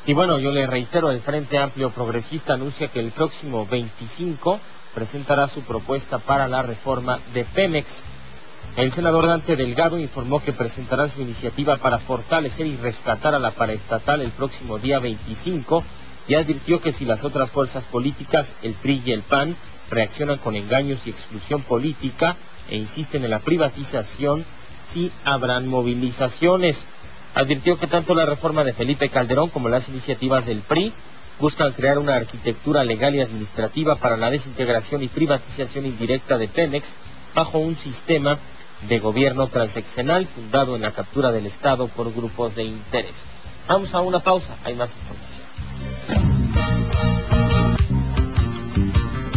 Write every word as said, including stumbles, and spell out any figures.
Y bueno, yo le reitero, el Frente Amplio Progresista anuncia que el próximo veinticinco presentará su propuesta para la reforma de Pemex. El senador Dante Delgado informó que presentará su iniciativa para fortalecer y rescatar a la paraestatal el próximo día veinticinco y advirtió que si las otras fuerzas políticas, el P R I y el P A N, reaccionan con engaños y exclusión política e insisten en la privatización, sí habrán movilizaciones. Advirtió que tanto la reforma de Felipe Calderón como las iniciativas del P R I buscan crear una arquitectura legal y administrativa para la desintegración y privatización indirecta de Pemex bajo un sistema de gobierno transeccional fundado en la captura del Estado por grupos de interés. Vamos a una pausa, hay más información.